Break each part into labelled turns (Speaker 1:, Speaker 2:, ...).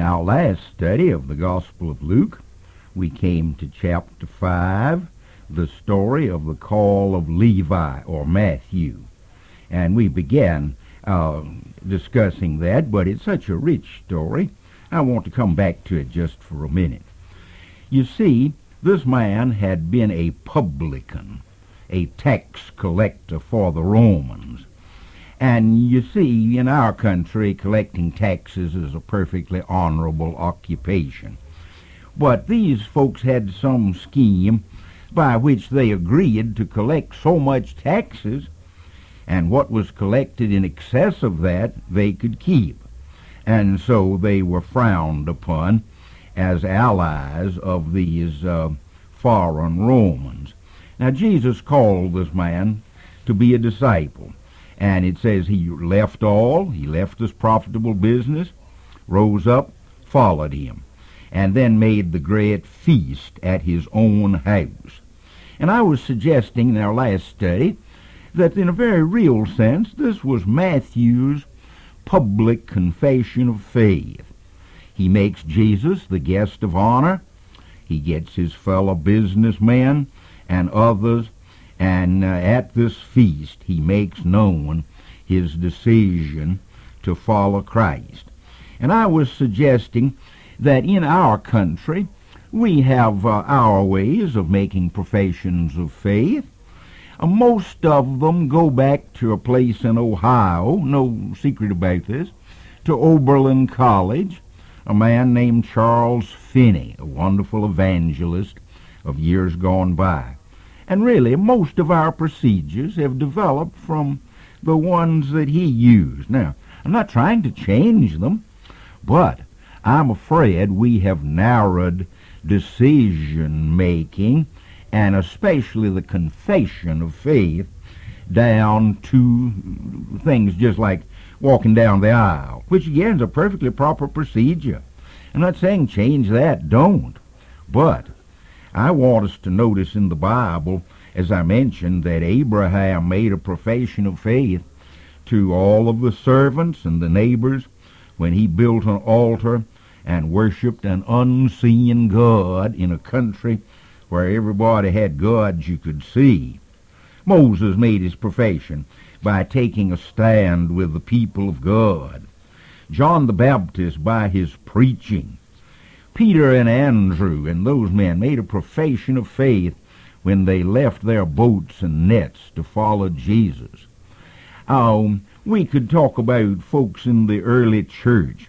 Speaker 1: our last study of the Gospel of Luke, we came to chapter 5, the story of the call of Levi, or Matthew. And we began discussing that, but it's such a rich story, I want to come back to it just for a minute. You see, this man had been a publican, a tax collector for the Romans. And you see, in our country, collecting taxes is a perfectly honorable occupation. But these folks had some scheme by which they agreed to collect so much taxes, and what was collected in excess of that they could keep. And so they were frowned upon as allies of these foreign Romans. Now Jesus called this man to be a disciple. And it says he left all, he left this profitable business, rose up, followed him, and then made the great feast at his own house. And I was suggesting in our last study that in a very real sense this was Matthew's public confession of faith. He makes Jesus the guest of honor. He gets his fellow businessmen and others, and at this feast he makes known his decision to follow Christ. And I was suggesting that in our country we have our ways of making professions of faith. Most of them go back to a place in Ohio, no secret about this, to Oberlin College, a man named Charles Finney, a wonderful evangelist of years gone by. And really, most of our procedures have developed from the ones that he used. Now, I'm not trying to change them, but I'm afraid we have narrowed decision-making, and especially the confession of faith, down to things just like walking down the aisle, which again is a perfectly proper procedure. I'm not saying change that, don't. But I want us to notice in the Bible, as I mentioned, that Abraham made a profession of faith to all of the servants and the neighbors when he built an altar and worshipped an unseen God in a country where everybody had gods you could see. Moses made his profession by taking a stand with the people of God. John the Baptist by his preaching. Peter and Andrew and those men made a profession of faith when they left their boats and nets to follow Jesus. We could talk about folks in the early church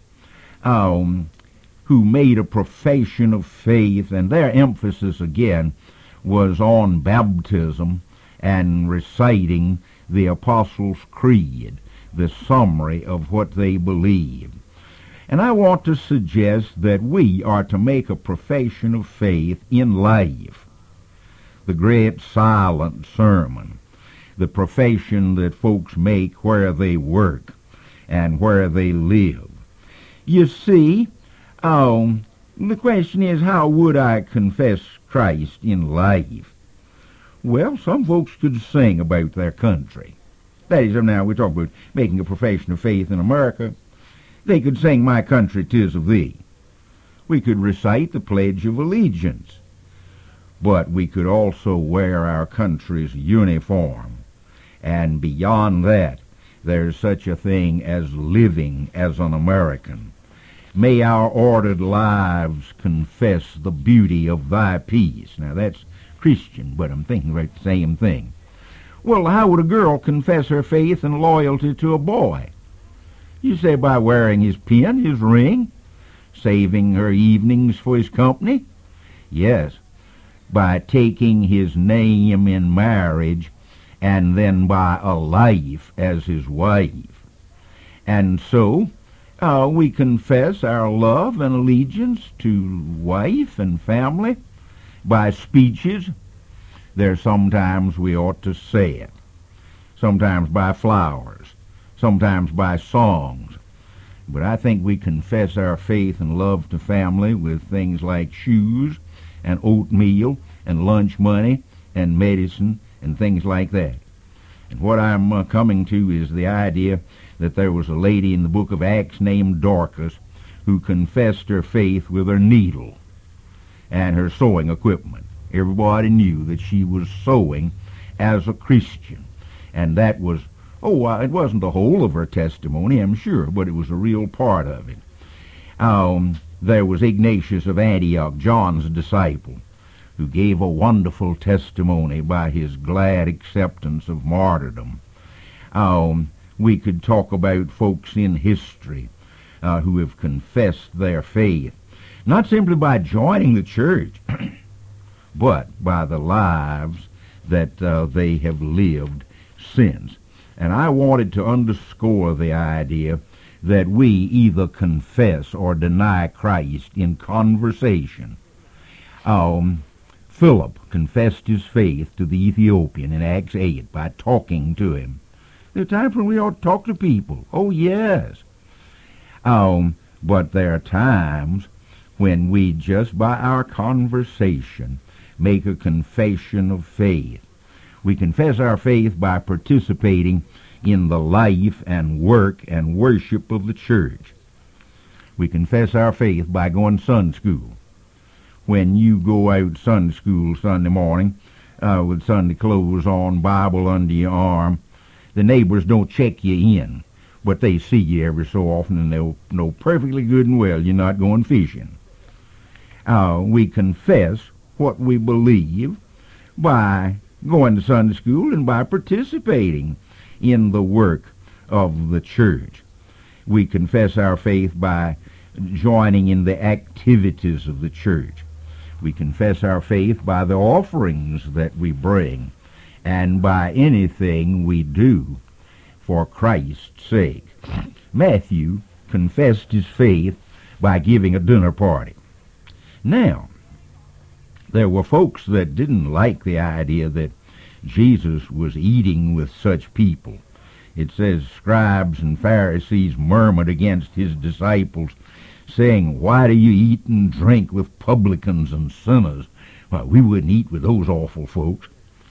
Speaker 1: who made a profession of faith, and their emphasis again was on baptism and reciting the Apostles' Creed, the summary of what they believed. And I want to suggest that we are to make a profession of faith in life. The great silent sermon, the profession that folks make where they work and where they live. You see, the question is, how would I confess Christ in life? Well, some folks could sing about their country. That is, now we talk about making a profession of faith in America. They could sing, "My country, 'tis of thee." We could recite the Pledge of Allegiance. But we could also wear our country's uniform. And beyond that, there's such a thing as living as an American. May our ordered lives confess the beauty of thy peace. Now that's Christian, but I'm thinking about the same thing. Well, how would a girl confess her faith and loyalty to a boy? You say by wearing his pin, his ring, saving her evenings for his company? Yes, by taking his name in marriage, and then by a life as his wife. And so we confess our love and allegiance to wife and family by speeches. There's sometimes we ought to say it, sometimes by flowers, sometimes by songs. But I think we confess our faith and love to family with things like shoes and oatmeal and lunch money and medicine and things like that. And what I'm coming to is the idea that there was a lady in the book of Acts named Dorcas who confessed her faith with her needle and her sewing equipment. Everybody knew that she was sewing as a Christian, and that was, it wasn't the whole of her testimony, I'm sure, but it was a real part of it. There was Ignatius of Antioch, John's disciple, who gave a wonderful testimony by his glad acceptance of martyrdom. We could talk about folks in history who have confessed their faith, not simply by joining the church, but by the lives that they have lived since. And I wanted to underscore the idea that we either confess or deny Christ in conversation. Philip confessed his faith to the Ethiopian in Acts 8 by talking to him. There are times when we ought to talk to people. Oh, yes. But there are times when we, just by our conversation, make a confession of faith. We confess our faith by participating in the life and work and worship of the church. We confess our faith by going to Sunday school. When you go out Sunday school Sunday morning with Sunday clothes on, Bible under your arm, the neighbors don't check you in, but they see you every so often, and they'll know perfectly good and well you're not going fishing. We confess what we believe by going to Sunday school and by participating in the work of the church. We confess our faith by joining in the activities of the church. We confess our faith by the offerings that we bring and by anything we do for Christ's sake. Matthew confessed his faith by giving a dinner party. Now, there were folks that didn't like the idea that Jesus was eating with such people. It says, scribes and Pharisees murmured against his disciples, saying, "Why do you eat and drink with publicans and sinners?" Well, we wouldn't eat with those awful folks.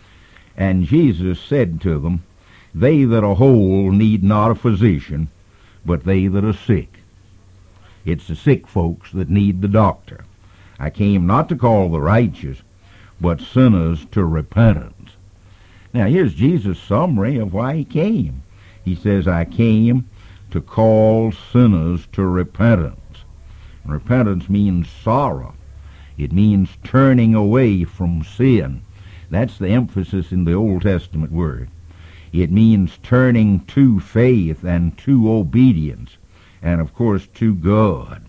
Speaker 1: And Jesus said to them, "They that are whole need not a physician, but they that are sick." It's the sick folks that need the doctor. I came not to call the righteous, but sinners to repentance. Now here's Jesus' summary of why he came. He says, I came to call sinners to repentance. Repentance means sorrow. It means turning away from sin. That's the emphasis in the Old Testament word. It means turning to faith and to obedience, and of course to God.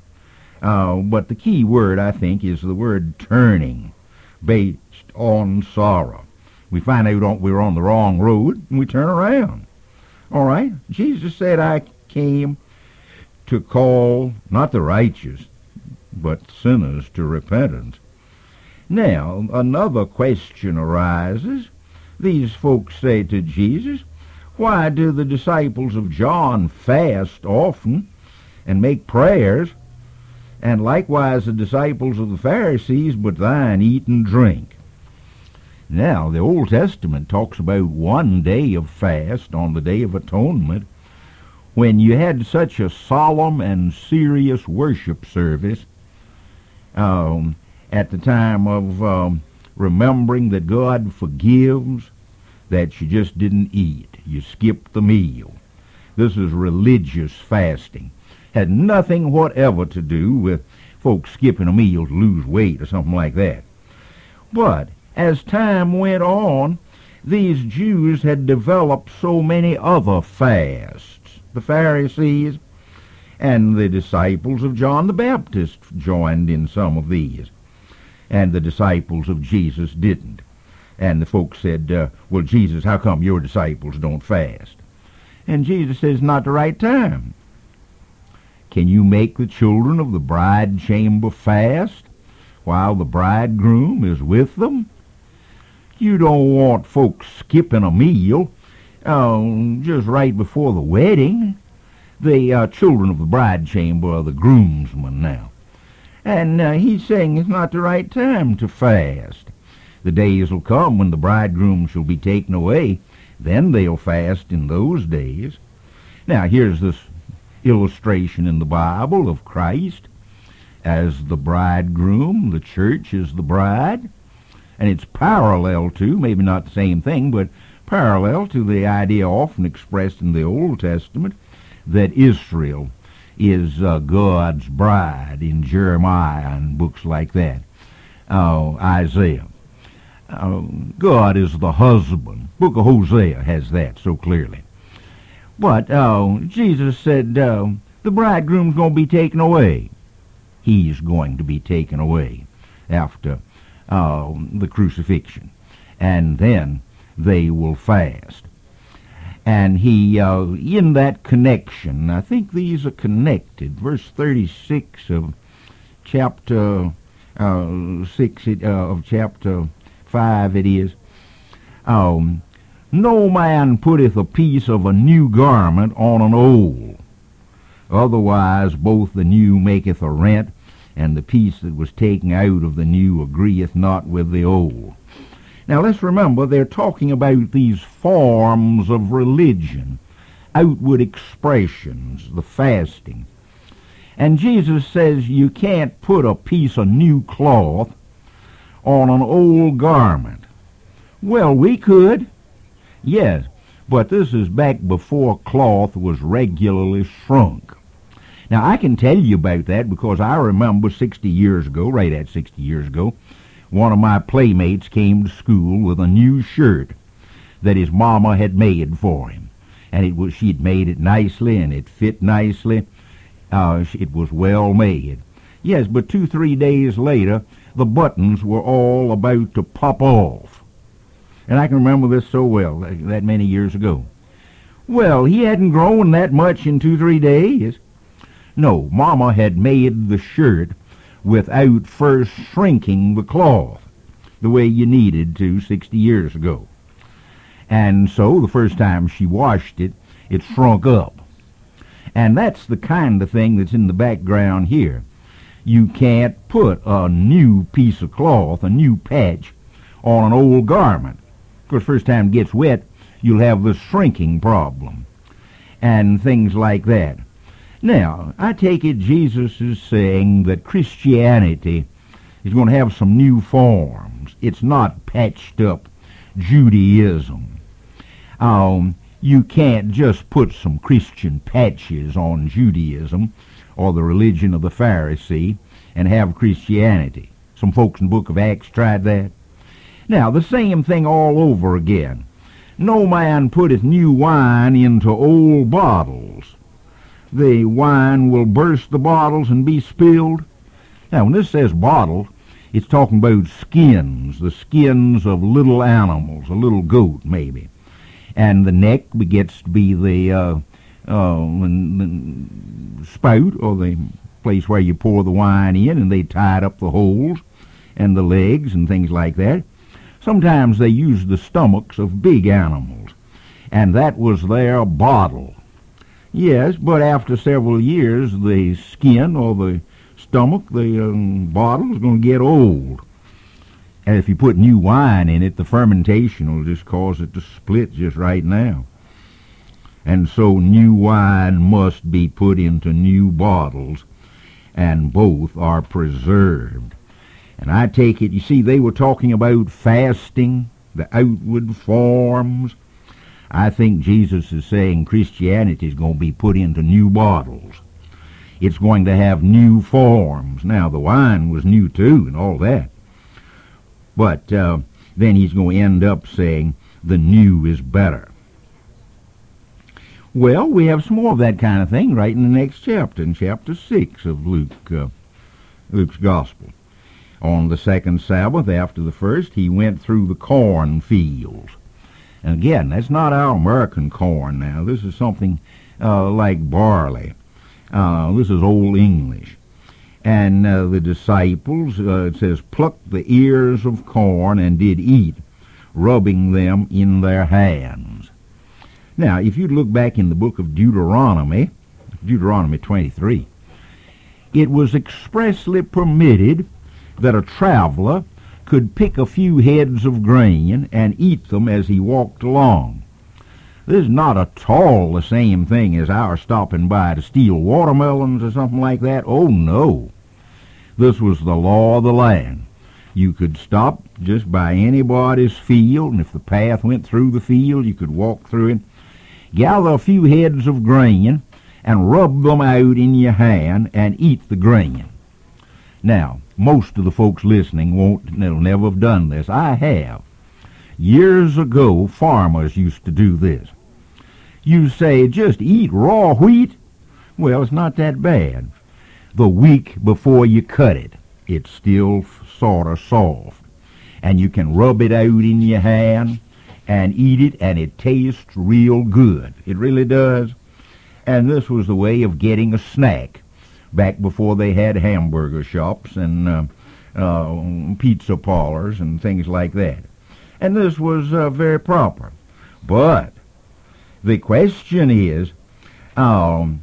Speaker 1: But the key word, I think, is the word turning, based on sorrow. We find out we're on the wrong road, and we turn around. All right? Jesus said, I came to call not the righteous, but sinners to repentance. Now, another question arises. These folks say to Jesus, why do the disciples of John fast often and make prayers, and likewise the disciples of the Pharisees, but thine eat and drink? Now, the Old Testament talks about one day of fast on the Day of Atonement, when you had such a solemn and serious worship service at the time of remembering that God forgives, that you just didn't eat. You skipped the meal. This is religious fasting. Had nothing whatever to do with folks skipping a meal to lose weight or something like that. But as time went on, these Jews had developed so many other fasts. The Pharisees and the disciples of John the Baptist joined in some of these, and the disciples of Jesus didn't. And the folks said, well, Jesus, how come your disciples don't fast? And Jesus says, not the right time. Can you make the children of the bride chamber fast while the bridegroom is with them? You don't want folks skipping a meal just right before the wedding. The children of the bride chamber are the groomsmen now. And he's saying it's not the right time to fast. The days will come when the bridegroom shall be taken away. Then they'll fast in those days. Now, here's this illustration in the Bible of Christ as the bridegroom. The church is the bride. And it's parallel to, maybe not the same thing, but parallel to the idea often expressed in the Old Testament that Israel is God's bride in Jeremiah and books like that. Isaiah. God is the husband. Book of Hosea has that so clearly. But Jesus said the bridegroom's going to be taken away. He's going to be taken away after the crucifixion. And then they will fast. And he, in that connection, I think these are connected. Verse 36 of chapter 6 of chapter 5 it is. No man putteth a piece of a new garment on an old. Otherwise both the new maketh a rent, and the piece that was taken out of the new agreeth not with the old. Now let's remember they're talking about these forms of religion, outward expressions, the fasting. And Jesus says you can't put a piece of new cloth on an old garment. Well, we could, yes, but this is back before cloth was regularly shrunk. Now, I can tell you about that because I remember 60 years ago, right at 60 years ago, one of my playmates came to school with a new shirt that his mama had made for him. And she'd made it nicely and it fit nicely. It was well made. Yes, but 2-3 days later, the buttons were all about to pop off. And I can remember this so well, that many years ago. Well, he hadn't grown that much in 2-3 days. No, Mama had made the shirt without first shrinking the cloth the way you needed to 60 years ago. And so the first time she washed it, it shrunk up. And that's the kind of thing that's in the background here. You can't put a new piece of cloth, a new patch, on an old garment. Of course, first time it gets wet, you'll have the shrinking problem and things like that. Now, I take it Jesus is saying that Christianity is going to have some new forms. It's not patched up Judaism. You can't just put some Christian patches on Judaism or the religion of the Pharisee and have Christianity. Some folks in the book of Acts tried that. Now, the same thing all over again. No man putteth new wine into old bottles. The wine will burst the bottles and be spilled. Now, when this says bottle, it's talking about skins, the skins of little animals, a little goat maybe. And the neck gets to be the spout, or the place where you pour the wine in, and they tied up the holes and the legs and things like that. Sometimes they used the stomachs of big animals, and that was their bottle. Yes, but after several years, the skin or the stomach, the bottle, is going to get old. And if you put new wine in it, the fermentation will just cause it to split just right now. And so new wine must be put into new bottles, and both are preserved. And I take it, you see, they were talking about fasting, the outward forms. I think Jesus is saying Christianity is going to be put into new bottles. It's going to have new forms. Now, the wine was new too and all that. But then he's going to end up saying the new is better. Well, we have some more of that kind of thing right in the next chapter, in chapter 6 of Luke's Gospel. On the second Sabbath after the first, he went through the cornfields. And again, that's not our American corn now. This is something like barley. This is Old English. And the disciples, it says, plucked the ears of corn and did eat, rubbing them in their hands. Now, if you look back in the book of Deuteronomy 23, it was expressly permitted that a traveler could pick a few heads of grain and eat them as he walked along. This is not at all the same thing as our stopping by to steal watermelons or something like that. Oh, no. This was the law of the land. You could stop just by anybody's field, and if the path went through the field, you could walk through it, gather a few heads of grain, and rub them out in your hand and eat the grain. Now, most of the folks listening they'll never have done this. I have. Years ago, farmers used to do this. You say, just eat raw wheat? Well, it's not that bad. The week before you cut it, it's still sort of soft. And you can rub it out in your hand and eat it, and it tastes real good. It really does. And this was the way of getting a snack back before they had hamburger shops and pizza parlors and things like that. And this was very proper. But the question is, some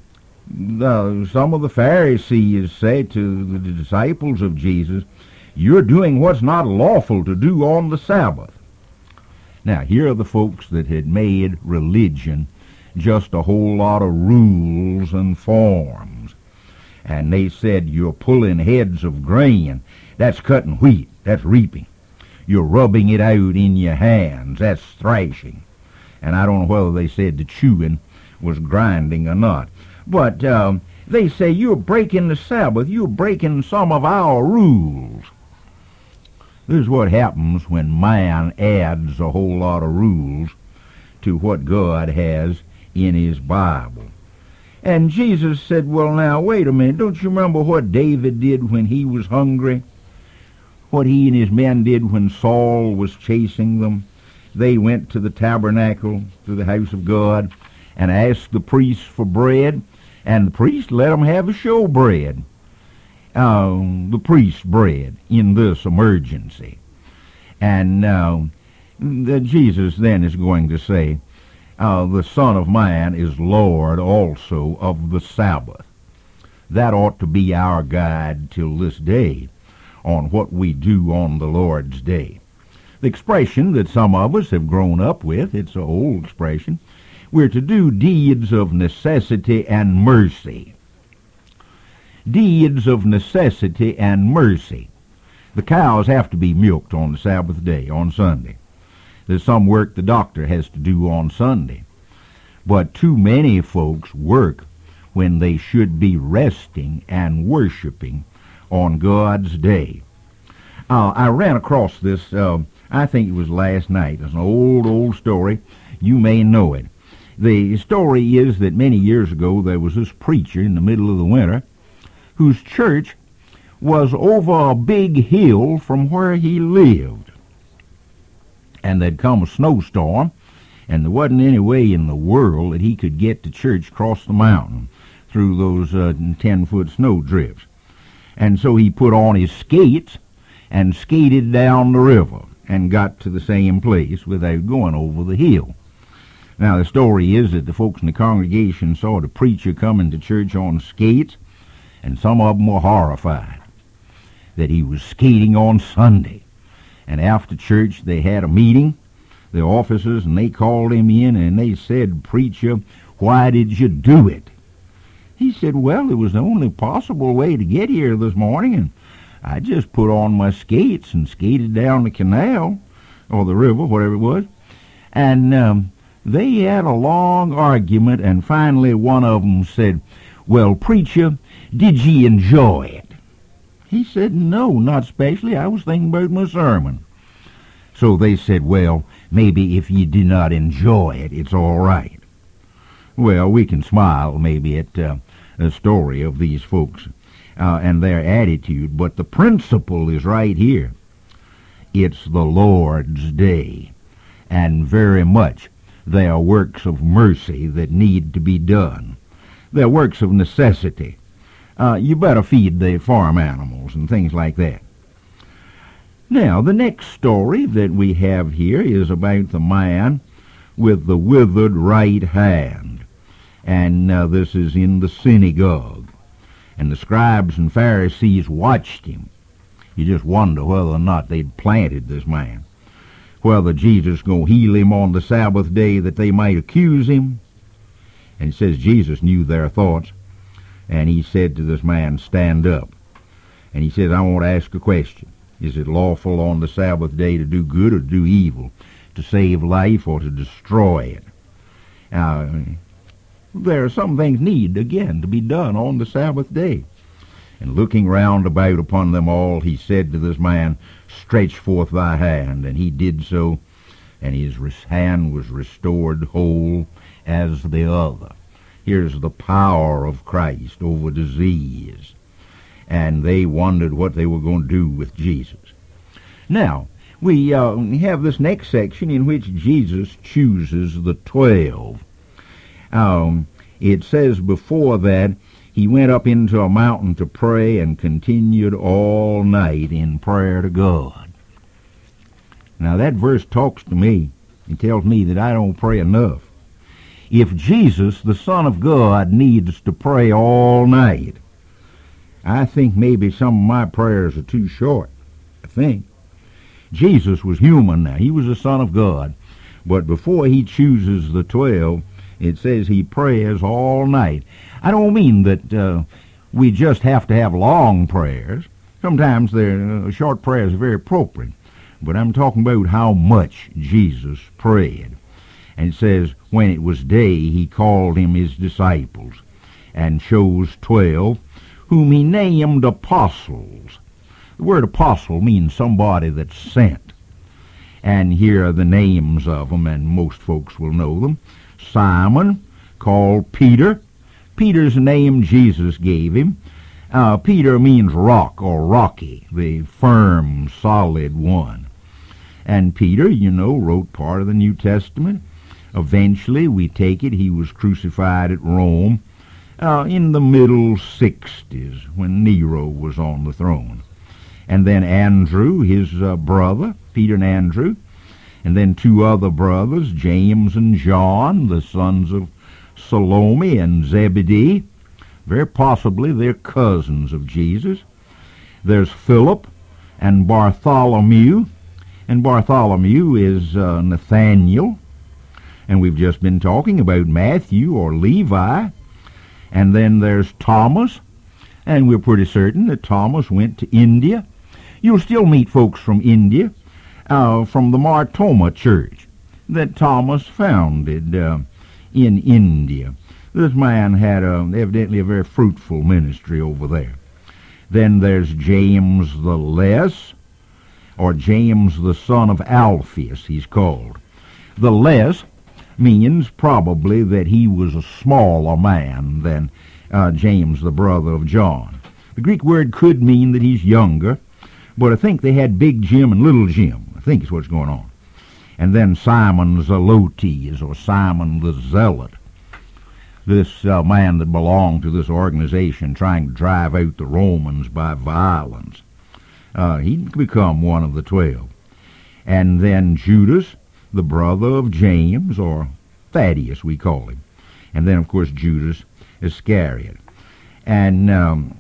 Speaker 1: of the Pharisees say to the disciples of Jesus, you're doing what's not lawful to do on the Sabbath. Now, here are the folks that had made religion just a whole lot of rules and forms. And they said, you're pulling heads of grain. That's cutting wheat. That's reaping. You're rubbing it out in your hands. That's thrashing. And I don't know whether they said the chewing was grinding or not. But they say, you're breaking the Sabbath. You're breaking some of our rules. This is what happens when man adds a whole lot of rules to what God has in his Bible. And Jesus said, well, now, wait a minute. Don't you remember what David did when he was hungry? What he and his men did when Saul was chasing them? They went to the tabernacle, to the house of God, and asked the priest for bread, and the priest let them have a show bread. The priest's bread in this emergency. And Jesus then is going to say, the Son of Man is Lord also of the Sabbath. That ought to be our guide till this day on what we do on the Lord's day. The expression that some of us have grown up with, it's an old expression, we're to do deeds of necessity and mercy. Deeds of necessity and mercy. The cows have to be milked on the Sabbath day, on Sunday. There's some work the doctor has to do on Sunday. But too many folks work when they should be resting and worshiping on God's day. I ran across this, I think it was last night. It's an old story. You may know it. The story is that many years ago there was this preacher in the middle of the winter whose church was over a big hill from where he lived. And there'd come a snowstorm, and there wasn't any way in the world that he could get to church across the mountain through those 10-foot snow drifts. And so he put on his skates and skated down the river and got to the same place without going over the hill. Now, the story is that the folks in the congregation saw the preacher coming to church on skates, and some of them were horrified that he was skating on Sunday. And after church, they had a meeting, the officers, and they called him in, and they said, "Preacher, why did you do it?" He said, "Well, it was the only possible way to get here this morning, and I just put on my skates and skated down the canal, or the river, whatever it was." And they had a long argument, and finally one of them said, "Well, preacher, did ye enjoy it?" He said, "No, not especially. I was thinking about my sermon." So they said, "Well, maybe if you did not enjoy it, it's all right." Well, we can smile maybe at the story of these folks and their attitude, but the principle is right here. It's the Lord's day, and very much there are works of mercy that need to be done. They're works of necessity. You better feed the farm animals and things like that. Now, the next story that we have here is about the man with the withered right hand. And this is in the synagogue. And the scribes and Pharisees watched him. You just wonder whether or not they'd planted this man. whether Jesus going to heal him on the Sabbath day that they might accuse him. And it says Jesus knew their thoughts, and he said to this man, stand up. And he said, I want to ask a question. Is it lawful on the Sabbath day to do good or to do evil, to save life or to destroy it? There are some things need, again, to be done on the Sabbath day. And looking round about upon them all, he said to this man, stretch forth thy hand. And he did so, and his hand was restored whole as the other. Here's the power of Christ over disease. And they wondered what they were going to do with Jesus. Now, we have this next section in which Jesus chooses the 12. It says before that, he went up into a mountain to pray and continued all night in prayer to God. Now that verse talks to me. It tells me that I don't pray enough. If Jesus, the Son of God, needs to pray all night, I think maybe some of my prayers are too short. I think. Jesus was human now. He was the Son of God. But before he chooses the 12, it says he prays all night. I don't mean that we just have to have long prayers. Sometimes short prayers are very appropriate. But I'm talking about how much Jesus prayed. And it says, when it was day, he called him his disciples and chose 12, whom he named apostles. The word apostle means somebody that's sent. And here are the names of them, and most folks will know them. Simon, called Peter. Peter's name Jesus gave him. Peter means rock or rocky, the firm, solid one. And Peter, wrote part of the New Testament. Eventually, we take it, he was crucified at Rome in the middle 60s when Nero was on the throne. And then Andrew, his brother, Peter and Andrew, and then 2 other brothers, James and John, the sons of Salome and Zebedee. Very possibly they're cousins of Jesus. There's Philip and Bartholomew, and Bartholomew is Nathaniel. And we've just been talking about Matthew or Levi. And then there's Thomas, and we're pretty certain that Thomas went to India. You'll still meet folks from India, from the Martoma Church that Thomas founded in India. This man had evidently a very fruitful ministry over there. Then there's James the Less, or James the son of Alphaeus, he's called. The Less means probably that he was a smaller man than James, the brother of John. The Greek word could mean that he's younger, but I think they had Big Jim and Little Jim. I think is what's going on. And then Simon Zelotes, or Simon the Zealot. This man that belonged to this organization trying to drive out the Romans by violence. He'd become one of the 12. And then Judas, the brother of James, or Thaddeus we call him. And then, of course, Judas Iscariot. And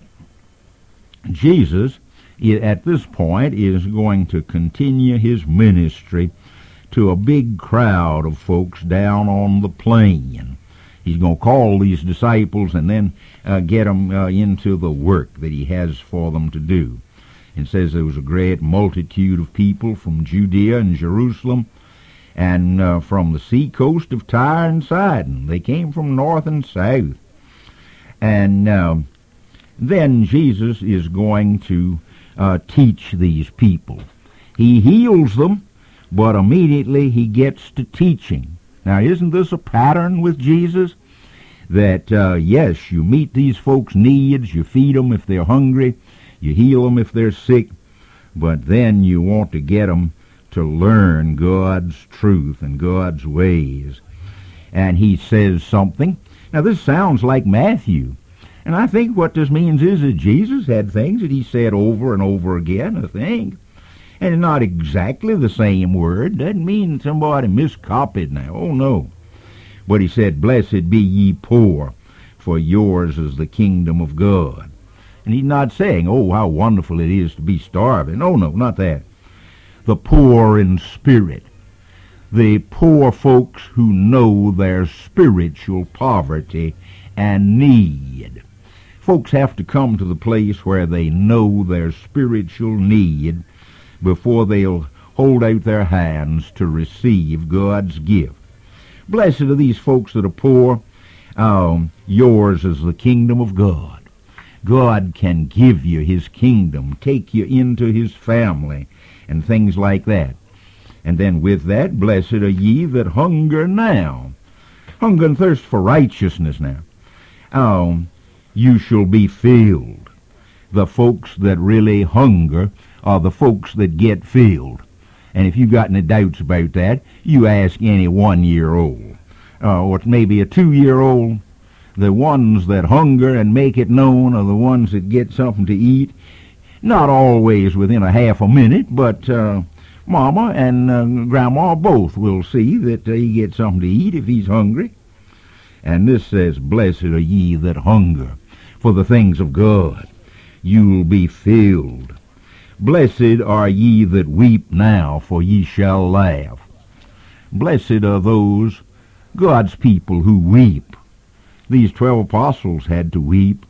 Speaker 1: Jesus, at this point, is going to continue his ministry to a big crowd of folks down on the plain. He's going to call these disciples and then get them into the work that he has for them to do. It says there was a great multitude of people from Judea and Jerusalem and from the seacoast of Tyre and Sidon. They came from north and south. And then Jesus is going to teach these people. He heals them, but immediately he gets to teaching. Now, isn't this a pattern with Jesus? That, yes, you meet these folks' needs, you feed them if they're hungry, you heal them if they're sick, but then you want to get them to learn God's truth and God's ways. And he says something. Now, this sounds like Matthew. And I think what this means is that Jesus had things that he said over and over again, I think. And it's not exactly the same word. Doesn't mean somebody miscopied now. Oh, no. But he said, blessed be ye poor, for yours is the kingdom of God. And he's not saying, oh, how wonderful it is to be starving. Oh, no, not that. The poor in spirit. the poor folks who know their spiritual poverty and need. Folks have to come to the place where they know their spiritual need before they'll hold out their hands to receive God's gift. Blessed are these folks that are poor. Yours is the kingdom of God. God can give you his kingdom, take you into his family, and things like that. And then with that, blessed are ye that hunger now. Hunger and thirst for righteousness now. You shall be filled. The folks that really hunger are the folks that get filled. And if you've got any doubts about that, you ask any 1-year-old, or maybe a 2-year-old. The ones that hunger and make it known are the ones that get something to eat. Not always within a half a minute, but Mama and Grandma both will see that he gets something to eat if he's hungry. And this says, blessed are ye that hunger for the things of God. You'll be filled. Blessed are ye that weep now, for ye shall laugh. Blessed are those, God's people, who weep. These 12 apostles had to weep.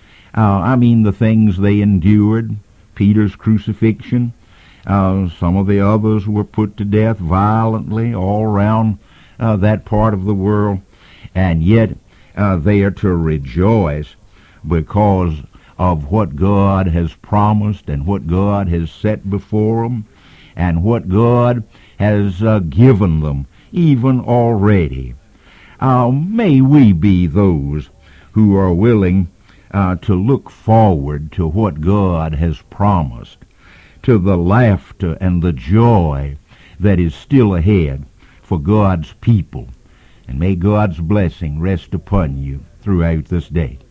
Speaker 1: The things they endured, Peter's crucifixion. Some of the others were put to death violently all around that part of the world. And yet they are to rejoice because of what God has promised and what God has set before them and what God has given them even already. May we be those who are willing to look forward to what God has promised, to the laughter and the joy that is still ahead for God's people. And may God's blessing rest upon you throughout this day.